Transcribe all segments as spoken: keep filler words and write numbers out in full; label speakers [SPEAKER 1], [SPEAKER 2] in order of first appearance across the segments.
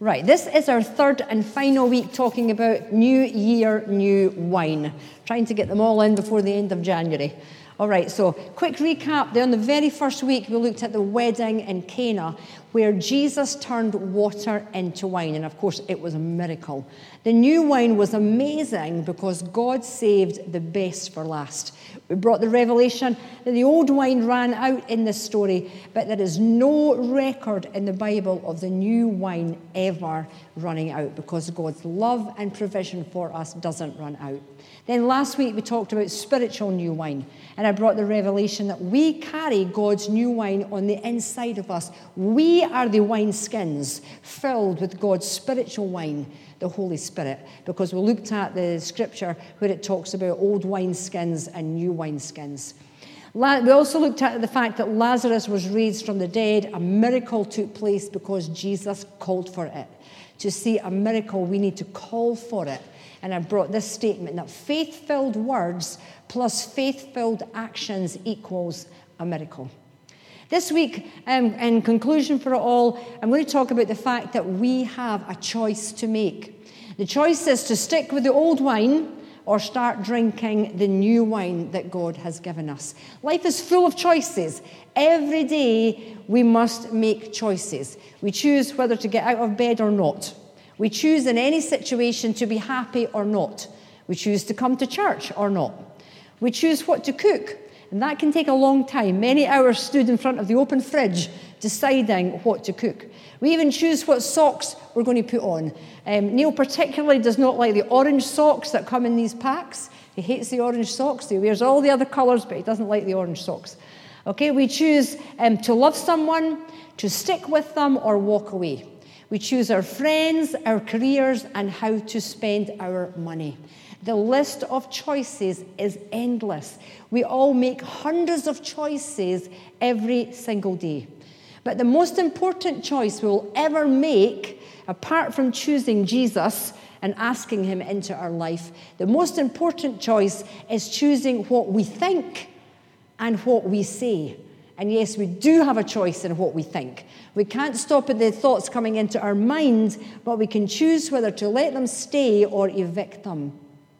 [SPEAKER 1] Right, this is our third and final week talking about New Year, New Wine. Trying to get them all in before the end of January. All right, so quick recap. There on the very first week, we looked at the wedding in Cana, where Jesus turned water into wine. And of course, it was a miracle. The new wine was amazing because God saved the best for last. We brought the revelation that the old wine ran out in this story, but there is no record in the Bible of the new wine ever running out because God's love and provision for us doesn't run out. Then last week we talked about spiritual new wine, and I brought the revelation that we carry God's new wine on the inside of us. We are the wineskins filled with God's spiritual wine, the Holy Spirit, because we looked at the scripture where it talks about old wineskins and new wineskins. We also looked at the fact that Lazarus was raised from the dead. A miracle took place because Jesus called for it. To see a miracle, we need to call for it. And I brought this statement that faith-filled words plus faith-filled actions equals a miracle. This week, um, in conclusion for it all, I'm going to talk about the fact that we have a choice to make. The choice is to stick with the old wine or start drinking the new wine that God has given us. Life is full of choices. Every day, we must make choices. We choose whether to get out of bed or not. We choose in any situation to be happy or not. We choose to come to church or not. We choose what to cook, and that can take a long time. Many hours stood in front of the open fridge deciding what to cook. We even choose what socks we're going to put on. Um, Neil particularly does not like the orange socks that come in these packs. He hates the orange socks. He wears all the other colours, but he doesn't like the orange socks. Okay, we choose um, to love someone, to stick with them, or walk away. We choose our friends, our careers, and how to spend our money. The list of choices is endless. We all make hundreds of choices every single day. But the most important choice we'll ever make, apart from choosing Jesus and asking him into our life, the most important choice is choosing what we think and what we say. And yes, we do have a choice in what we think. We can't stop at the thoughts coming into our mind, but we can choose whether to let them stay or evict them.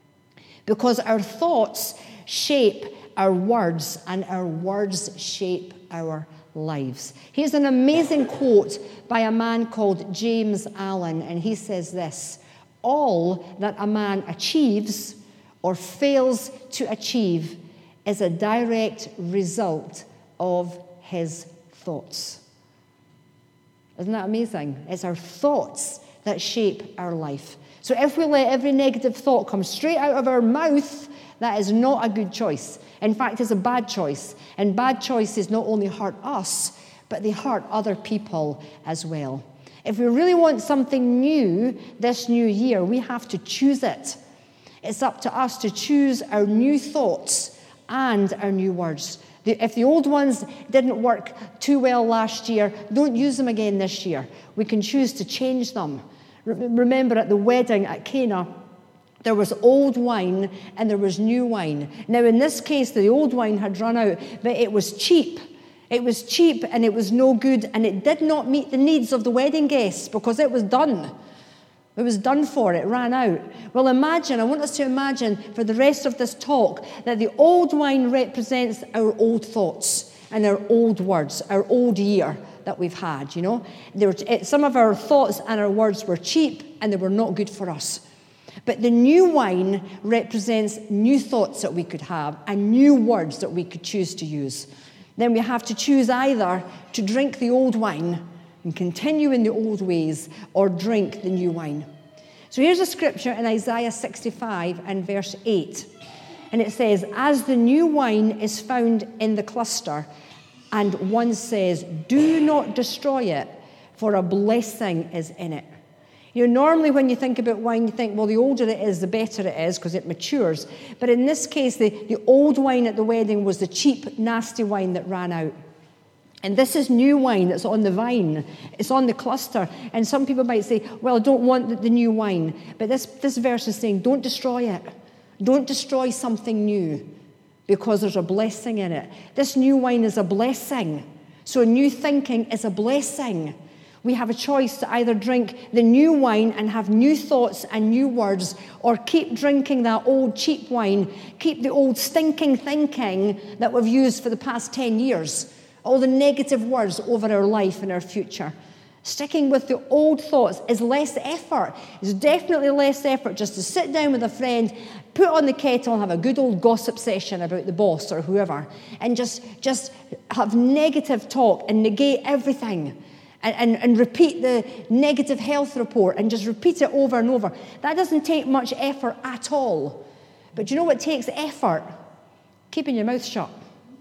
[SPEAKER 1] Because our thoughts shape our words, and our words shape our lives. Here's an amazing quote by a man called James Allen, and he says this: "All that a man achieves or fails to achieve is a direct result of his thoughts." Isn't that amazing? It's our thoughts that shape our life. So if we let every negative thought come straight out of our mouth, that is not a good choice. In fact, it's a bad choice. And bad choices not only hurt us, but they hurt other people as well. If we really want something new this new year, we have to choose it. It's up to us to choose our new thoughts and our new words. If the old ones didn't work too well last year, don't use them again this year. We can choose to change them. Remember at the wedding at Cana, there was old wine and there was new wine. Now in this case, the old wine had run out, but it was cheap. It was cheap and it was no good, and it did not meet the needs of the wedding guests because it was done. It was done for, it ran out. Well, imagine, I want us to imagine for the rest of this talk that the old wine represents our old thoughts and our old words, our old year that we've had, you know. There were, some of our thoughts and our words were cheap and they were not good for us. But the new wine represents new thoughts that we could have and new words that we could choose to use. Then we have to choose either to drink the old wine and continue in the old ways, or drink the new wine. So here's a scripture in Isaiah sixty-five and verse eight. And it says, "As the new wine is found in the cluster, and one says, 'Do not destroy it, for a blessing is in it.'" You know, normally when you think about wine, you think, well, the older it is, the better it is, because it matures. But in this case, the, the old wine at the wedding was the cheap, nasty wine that ran out. And this is new wine that's on the vine. It's on the cluster. And some people might say, well, I don't want the, the new wine. But this, this verse is saying, don't destroy it. Don't destroy something new, because there's a blessing in it. This new wine is a blessing. So new thinking is a blessing. We have a choice to either drink the new wine and have new thoughts and new words, or keep drinking that old cheap wine, keep the old stinking thinking that we've used for the past ten years, all the negative words over our life and our future. Sticking with the old thoughts is less effort. It's definitely less effort just to sit down with a friend, put on the kettle and have a good old gossip session about the boss or whoever, and just, just have negative talk and negate everything. And, and, and repeat the negative health report and just repeat it over and over. That doesn't take much effort at all. But do you know what takes effort? Keeping your mouth shut.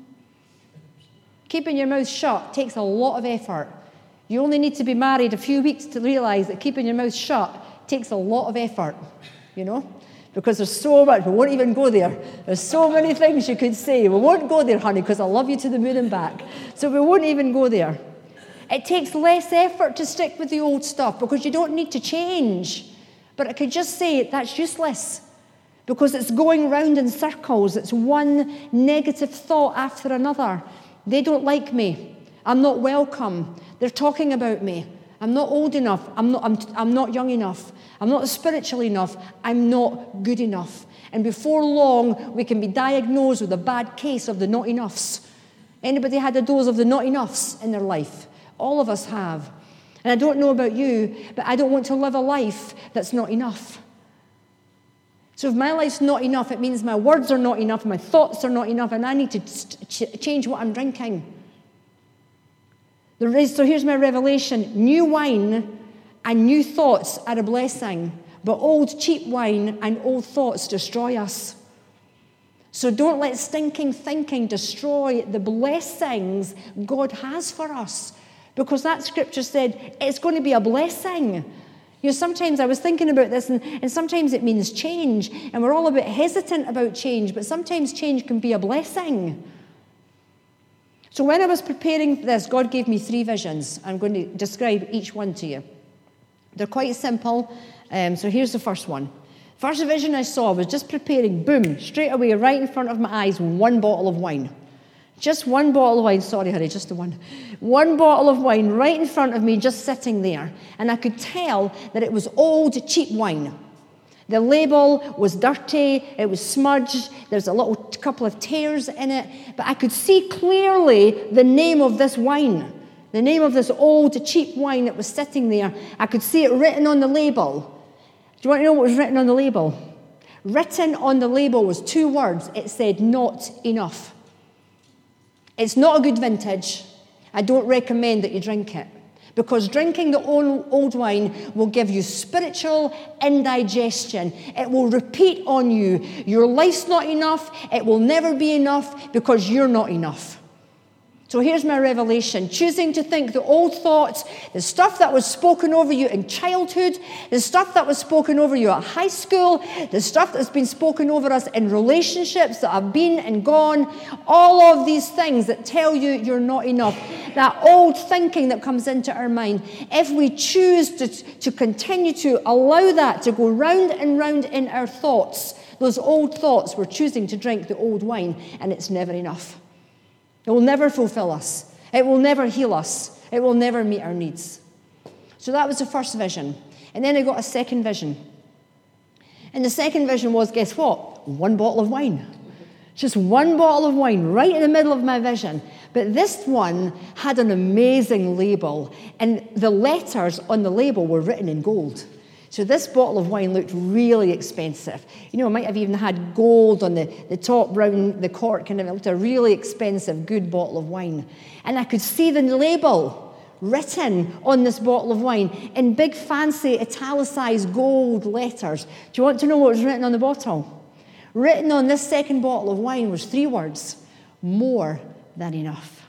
[SPEAKER 1] Keeping your mouth shut takes a lot of effort. You only need to be married a few weeks to realize that keeping your mouth shut takes a lot of effort, you know? Because there's so much, we won't even go there. There's so many things you could say. We won't go there, honey, because I love you to the moon and back. So we won't even go there. It takes less effort to stick with the old stuff because you don't need to change. But I could just say that's useless because it's going round in circles. It's one negative thought after another. They don't like me. I'm not welcome. They're talking about me. I'm not old enough. I'm not, I'm, I'm not young enough. I'm not spiritual enough. I'm not good enough. And before long, we can be diagnosed with a bad case of the not enoughs. Anybody had a dose of the not enoughs in their life? All of us have. And I don't know about you, but I don't want to live a life that's not enough. So if my life's not enough, it means my words are not enough, my thoughts are not enough, and I need to ch- change what I'm drinking. There is, so here's my revelation. New wine and new thoughts are a blessing, but old cheap wine and old thoughts destroy us. So don't let stinking thinking destroy the blessings God has for us. Because that scripture said it's going to be a blessing. You know, sometimes I was thinking about this, and, and sometimes it means change. And we're all a bit hesitant about change, but sometimes change can be a blessing. So when I was preparing for this, God gave me three visions. I'm going to describe each one to you. They're quite simple. Um, so here's the first one. First vision I saw was just preparing, boom, straight away, right in front of my eyes, one bottle of wine. Just one bottle of wine, sorry, honey, just the one. One bottle of wine right in front of me, just sitting there. And I could tell that it was old, cheap wine. The label was dirty, it was smudged, there's a little couple of tears in it, but I could see clearly the name of this wine, the name of this old, cheap wine that was sitting there. I could see it written on the label. Do you want to know what was written on the label? Written on the label was two words. It said, not enough. It's not a good vintage. I don't recommend that you drink it. Because drinking the old, old wine will give you spiritual indigestion. It will repeat on you. Your life's not enough. It will never be enough because you're not enough. So here's my revelation. Choosing to think the old thoughts, the stuff that was spoken over you in childhood, the stuff that was spoken over you at high school, the stuff that's been spoken over us in relationships that have been and gone, all of these things that tell you you're not enough. That old thinking that comes into our mind. If we choose to, to continue to allow that to go round and round in our thoughts, those old thoughts, we're choosing to drink the old wine, and it's never enough. It will never fulfill us. It will never heal us. It will never meet our needs. So that was the first vision. And then I got a second vision. And the second vision was, guess what? One bottle of wine. Just one bottle of wine right in the middle of my vision. But this one had an amazing label. And the letters on the label were written in gold. So this bottle of wine looked really expensive. You know, it might have even had gold on the, the top round the cork, and it looked a really expensive, good bottle of wine. And I could see the label written on this bottle of wine in big, fancy, italicized gold letters. Do you want to know what was written on the bottle? Written on this second bottle of wine was three words: more than enough.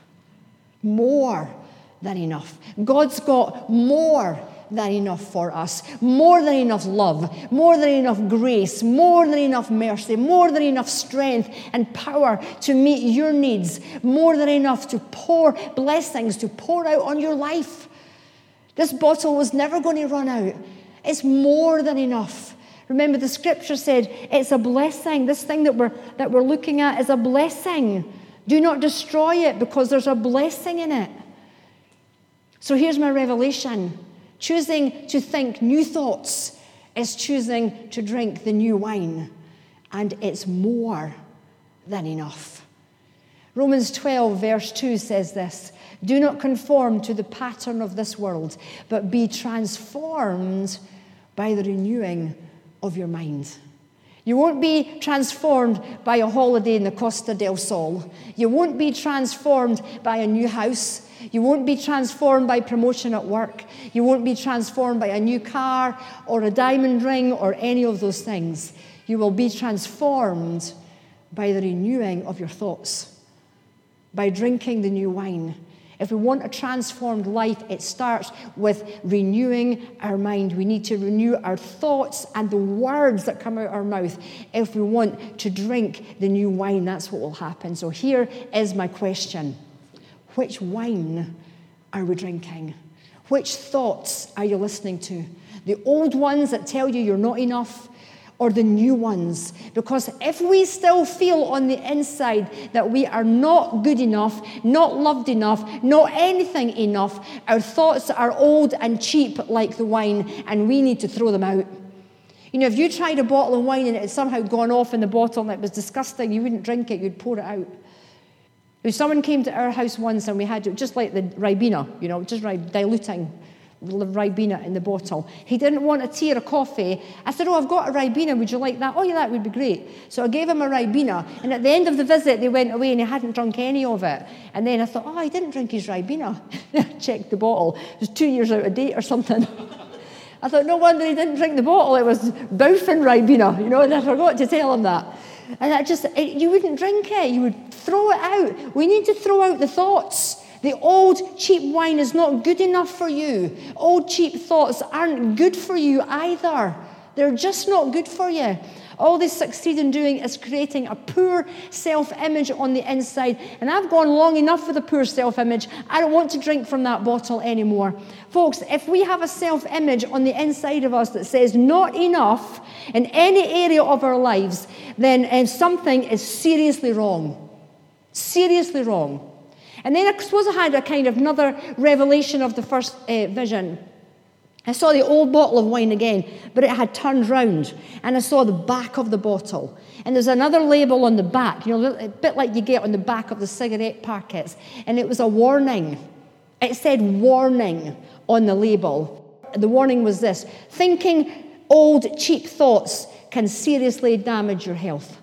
[SPEAKER 1] More than enough. God's got more than enough for us. More than enough love. More than enough grace. More than enough mercy. More than enough strength and power to meet your needs. More than enough to pour blessings, to pour out on your life. This bottle was never going to run out. It's more than enough. Remember, the scripture said it's a blessing. This thing that we're, that we're looking at is a blessing. Do not destroy it because there's a blessing in it. So here's my revelation. Choosing to think new thoughts is choosing to drink the new wine. And it's more than enough. Romans twelve verse two says this, do not conform to the pattern of this world, but be transformed by the renewing of your mind. You won't be transformed by a holiday in the Costa del Sol. You won't be transformed by a new house. You won't be transformed by promotion at work. You won't be transformed by a new car or a diamond ring or any of those things. You will be transformed by the renewing of your thoughts, by drinking the new wine. If we want a transformed life, it starts with renewing our mind. We need to renew our thoughts and the words that come out our mouth. If we want to drink the new wine, that's what will happen. So here is my question. Which wine are we drinking? Which thoughts are you listening to? The old ones that tell you you're not enough, or the new ones? Because if we still feel on the inside that we are not good enough, not loved enough, not anything enough, our thoughts are old and cheap like the wine, and we need to throw them out. You know, if you tried a bottle of wine and it had somehow gone off in the bottle and it was disgusting, you wouldn't drink it, you'd pour it out. If someone came to our house once and we had, just like the Ribena, you know, just diluting Ribena in the bottle. He didn't want a tea or a coffee. I said, oh, I've got a Ribena. Would you like that? Oh, yeah, that would be great. So I gave him a Ribena. And at the end of the visit, they went away and he hadn't drunk any of it. And then I thought, oh, he didn't drink his Ribena. I checked the bottle. It was two years out of date or something. I thought, no wonder he didn't drink the bottle. It was Baufen Ribena, you know, and I forgot to tell him that. And I just, it, you wouldn't drink it. You would throw it out. We need to throw out the thoughts. The old, cheap wine is not good enough for you. Old, cheap thoughts aren't good for you either. They're just not good for you. All they succeed in doing is creating a poor self-image on the inside. And I've gone long enough with a poor self-image. I don't want to drink from that bottle anymore. Folks, if we have a self-image on the inside of us that says not enough in any area of our lives, then uh, something is seriously wrong. Seriously wrong. And then I suppose I had a kind of another revelation of the first uh, vision. I saw the old bottle of wine again, but it had turned round, and I saw the back of the bottle. And there's another label on the back, you know, a bit like you get on the back of the cigarette packets, and it was a warning. It said warning on the label. The warning was this: thinking old, cheap thoughts can seriously damage your health.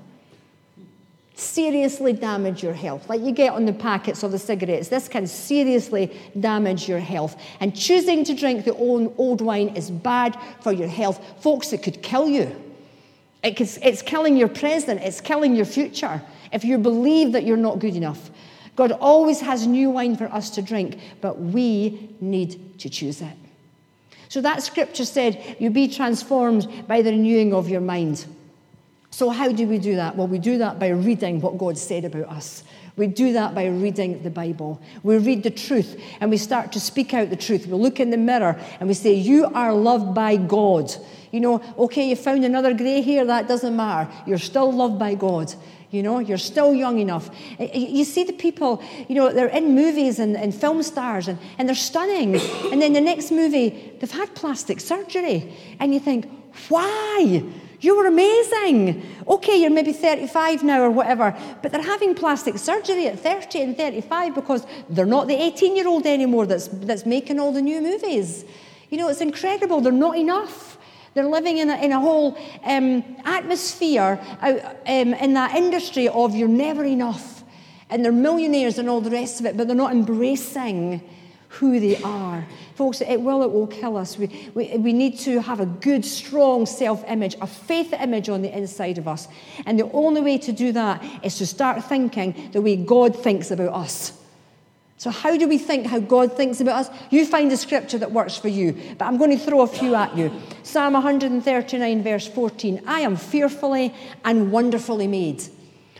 [SPEAKER 1] Seriously damage your health. Like you get on the packets of the cigarettes, this can seriously damage your health. And choosing to drink the old, old wine is bad for your health. Folks, it could kill you. It could, it's killing your present. It's killing your future if you believe that you're not good enough. God always has new wine for us to drink, but we need to choose it. So that scripture said, you be transformed by the renewing of your mind. So how do we do that? Well, we do that by reading what God said about us. We do that by reading the Bible. We read the truth and we start to speak out the truth. We look in the mirror and we say, you are loved by God. You know, okay, you found another grey hair, that doesn't matter. You're still loved by God. You know, you're still young enough. You see the people, you know, they're in movies and, and film stars and, and they're stunning. And then the next movie, they've had plastic surgery. And you think, why? You were amazing. Okay, you're maybe thirty-five now or whatever, but they're having plastic surgery at thirty and thirty-five because they're not the eighteen-year-old anymore that's, that's making all the new movies. You know, it's incredible. They're not enough. They're living in a, in a whole um, atmosphere out, um, in that industry of you're never enough. And they're millionaires and all the rest of it, but they're not embracing who they are. Folks, it will, it will kill us. We, we, we need to have a good, strong self-image, a faith image on the inside of us. And the only way to do that is to start thinking the way God thinks about us. So how do we think how God thinks about us? You find the scripture that works for you. But I'm going to throw a few at you. Psalm one thirty-nine, verse fourteen. I am fearfully and wonderfully made.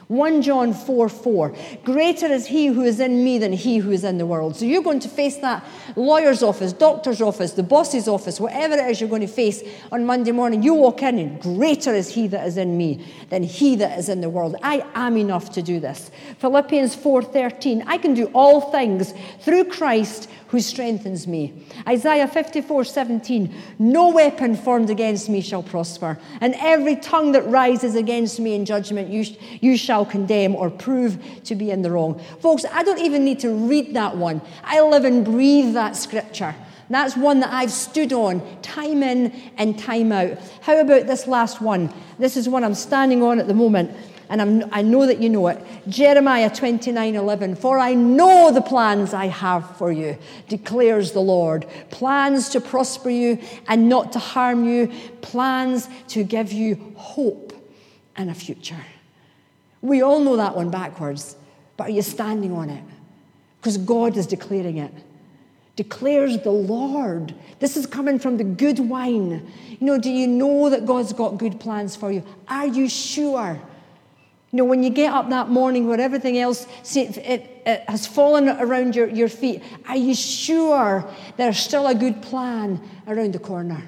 [SPEAKER 1] First John four four, greater is he who is in me than he who is in the world. So you're going to face that lawyer's office, doctor's office, the boss's office, whatever it is you're going to face on Monday morning. You walk in and greater is he that is in me than he that is in the world. I am enough to do this. Philippians four thirteen, I can do all things through Christ who strengthens me. Isaiah fifty-four seventeen, no weapon formed against me shall prosper, and every tongue that rises against me in judgment you, you shall condemn or prove to be in the wrong. Folks, I don't even need to read that one. I live and breathe that scripture. That's one that I've stood on time in and time out. How about this last one? This is one I'm standing on at the moment. And I'm, I know that you know it. Jeremiah twenty-nine eleven. For I know the plans I have for you, declares the Lord. Plans to prosper you and not to harm you. Plans to give you hope and a future. We all know that one backwards. But are you standing on it? Because God is declaring it. Declares the Lord. This is coming from the good wine. You know, do you know that God's got good plans for you? Are you sure? You know, when you get up that morning where everything else it, it, it has fallen around your, your feet, are you sure there's still a good plan around the corner?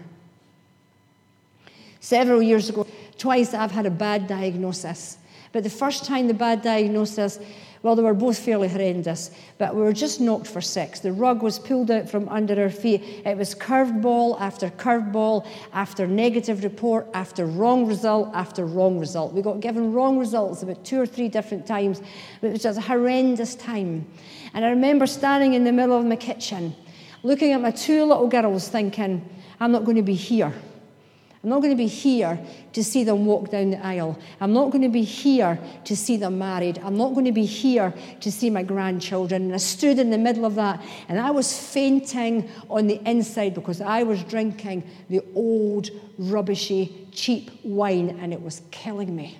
[SPEAKER 1] Several years ago, twice I've had a bad diagnosis. But the first time the bad diagnosis, well, they were both fairly horrendous, but we were just knocked for six. The rug was pulled out from under our feet. It was curved ball after curved ball, after negative report, after wrong result, after wrong result. We got given wrong results about two or three different times, but it was just a horrendous time. And I remember standing in the middle of my kitchen, looking at my two little girls thinking, I'm not going to be here. I'm not going to be here to see them walk down the aisle. I'm not going to be here to see them married. I'm not going to be here to see my grandchildren. And I stood in the middle of that, and I was fainting on the inside because I was drinking the old, rubbishy, cheap wine, and it was killing me.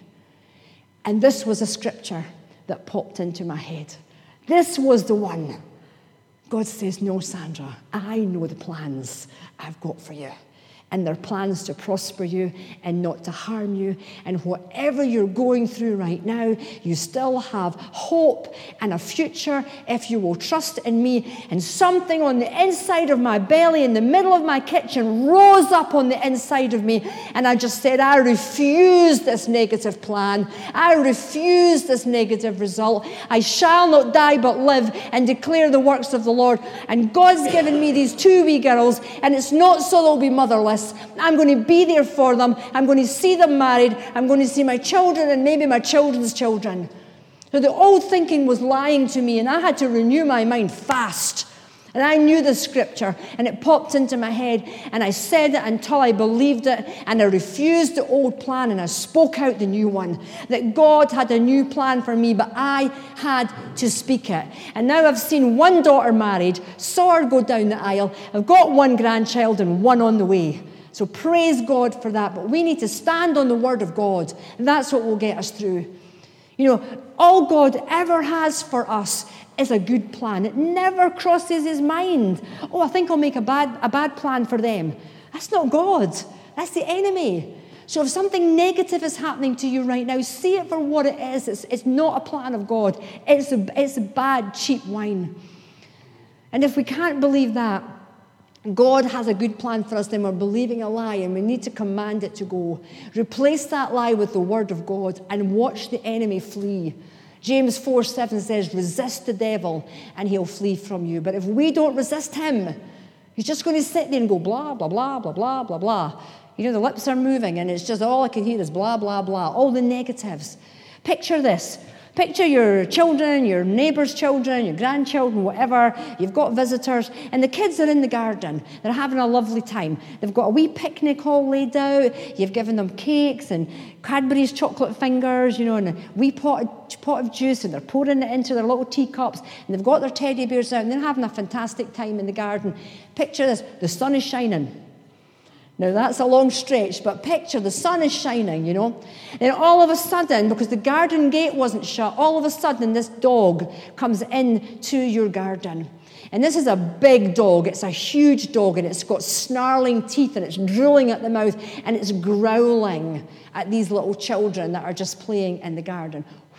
[SPEAKER 1] And this was a scripture that popped into my head. This was the one. God says, no, Sandra, I know the plans I've got for you. And they're plans to prosper you and not to harm you. And whatever you're going through right now, you still have hope and a future if you will trust in me. And something on the inside of my belly, in the middle of my kitchen, rose up on the inside of me. And I just said, I refuse this negative plan. I refuse this negative result. I shall not die but live and declare the works of the Lord. And God's given me these two wee girls, and it's not so they'll be motherless. I'm going to be there for them. I'm going to see them married. I'm going to see my children and maybe my children's children. So the old thinking was lying to me, and I had to renew my mind fast. And I knew the scripture, and it popped into my head, and I said it until I believed it, and I refused the old plan, and I spoke out the new one, that God had a new plan for me, but I had to speak it. And now I've seen one daughter married, saw her go down the aisle, I've got one grandchild and one on the way. So praise God for that, but we need to stand on the word of God, and that's what will get us through. You know, all God ever has for us is a good plan. It never crosses his mind. Oh, I think I'll make a bad, a bad plan for them. That's not God. That's the enemy. So if something negative is happening to you right now, see it for what it is. It's, it's not a plan of God. It's a, it's a bad, cheap wine. And if we can't believe that, God has a good plan for us, then we're believing a lie, and we need to command it to go. Replace that lie with the word of God and watch the enemy flee. James four seven says, resist the devil and he'll flee from you. But if we don't resist him, he's just going to sit there and go blah, blah, blah, blah, blah, blah, blah. You know, the lips are moving, and it's just all I can hear is blah, blah, blah, all the negatives. Picture this. Picture your children, your neighbour's children, your grandchildren, whatever. You've got visitors, and the kids are in the garden. They're having a lovely time. They've got a wee picnic all laid out. You've given them cakes and Cadbury's chocolate fingers, you know, and a wee pot of, pot of juice, and they're pouring it into their little teacups, and they've got their teddy bears out, and they're having a fantastic time in the garden. Picture this. The sun is shining. Now, that's a long stretch, but picture the sun is shining, you know. Then all of a sudden, because the garden gate wasn't shut, all of a sudden this dog comes into your garden. And this is a big dog. It's a huge dog, and it's got snarling teeth, and it's drooling at the mouth, and it's growling at these little children that are just playing in the garden.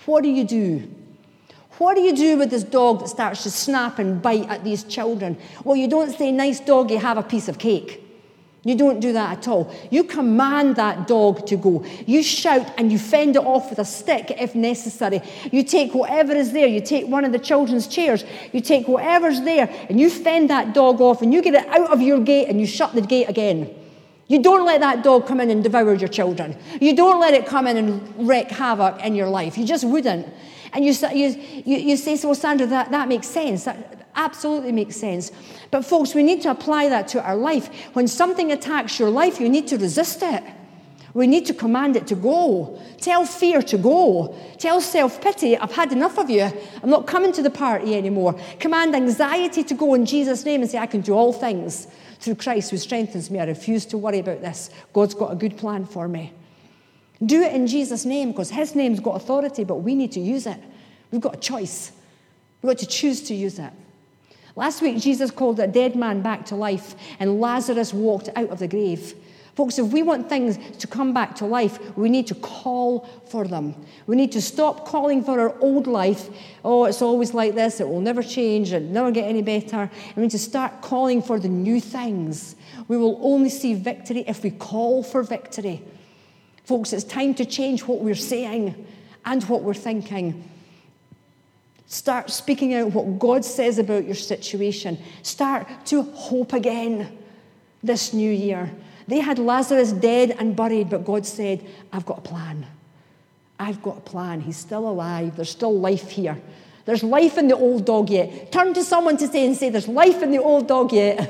[SPEAKER 1] What do you do? What do you do with this dog that starts to snap and bite at these children? Well, you don't say, nice doggy, have a piece of cake. You don't do that at all. You command that dog to go. You shout and you fend it off with a stick if necessary. You take whatever is there. You take one of the children's chairs. You take whatever's there and you fend that dog off and you get it out of your gate and you shut the gate again. You don't let that dog come in and devour your children. You don't let it come in and wreak havoc in your life. You just wouldn't. And you, you, you, you say, well, Sandra, that, that makes sense. That absolutely makes sense. But folks, we need to apply that to our life. When something attacks your life, you need to resist it. We need to command it to go. Tell fear to go. Tell self-pity, I've had enough of you. I'm not coming to the party anymore. Command anxiety to go in Jesus' name and say, I can do all things through Christ who strengthens me. I refuse to worry about this. God's got a good plan for me. Do it in Jesus' name, because his name's got authority, but we need to use it. We've got a choice. We've got to choose to use it. Last week, Jesus called a dead man back to life, and Lazarus walked out of the grave. Folks, if we want things to come back to life, we need to call for them. We need to stop calling for our old life. Oh, it's always like this. It will never change. It'll never get any better. And we need to start calling for the new things. We will only see victory if we call for victory. Folks, it's time to change what we're saying and what we're thinking. Start speaking out what God says about your situation. Start to hope again this new year. They had Lazarus dead and buried, but God said, I've got a plan. I've got a plan. He's still alive. There's still life here. There's life in the old dog yet. Turn to someone to say and say, there's life in the old dog yet.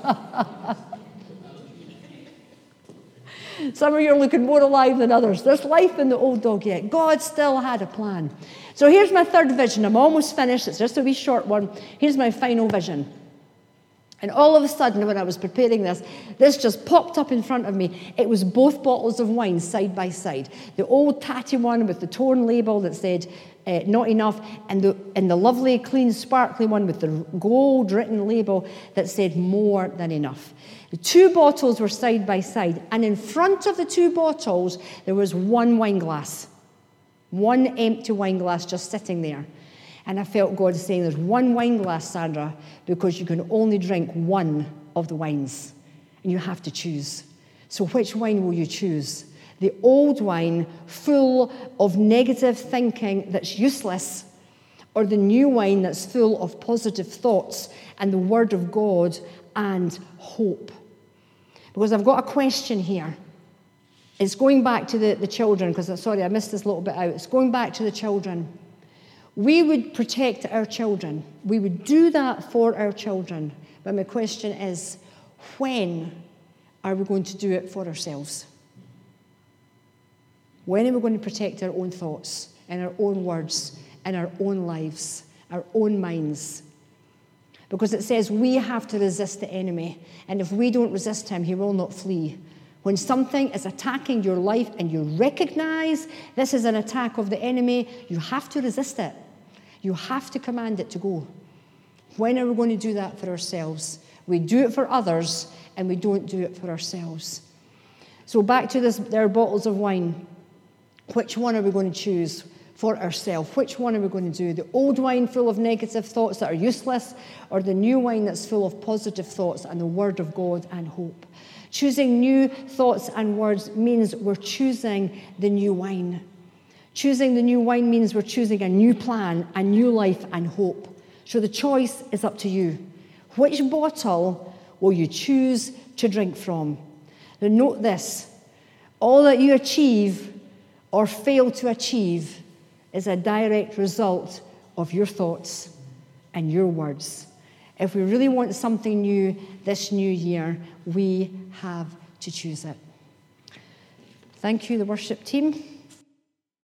[SPEAKER 1] Some of you are looking more alive than others. There's life in the old dog yet. God still had a plan. So here's my third vision. I'm almost finished. It's just a wee short one. Here's my final vision. And all of a sudden, when I was preparing this, this just popped up in front of me. It was both bottles of wine side by side. The old tatty one with the torn label that said, uh, not enough, and the, and the lovely, clean, sparkly one with the gold written label that said more than enough. The two bottles were side by side, and in front of the two bottles, there was one wine glass. One empty wine glass just sitting there. And I felt God saying, there's one wine glass, Sandra, because you can only drink one of the wines. And you have to choose. So which wine will you choose? The old wine full of negative thinking that's useless, or the new wine that's full of positive thoughts and the word of God and hope? Because I've got a question here. It's going back to the, the children, because, sorry, I missed this little bit out. It's going back to the children. We would protect our children. We would do that for our children. But my question is, when are we going to do it for ourselves? When are we going to protect our own thoughts and our own words and our own lives, our own minds? Because it says we have to resist the enemy. And if we don't resist him, he will not flee. When something is attacking your life and you recognize this is an attack of the enemy, you have to resist it. You have to command it to go. When are we going to do that for ourselves? We do it for others, and we don't do it for ourselves. So back to this, their bottles of wine. Which one are we going to choose for ourselves? Which one are we going to do? The old wine full of negative thoughts that are useless, or the new wine that's full of positive thoughts and the word of God and hope? Choosing new thoughts and words means we're choosing the new wine. Choosing the new wine means we're choosing a new plan, a new life and hope. So the choice is up to you. Which bottle will you choose to drink from? Now note this, all that you achieve or fail to achieve is a direct result of your thoughts and your words. If we really want something new this new year, we have to choose it. Thank you, the worship team.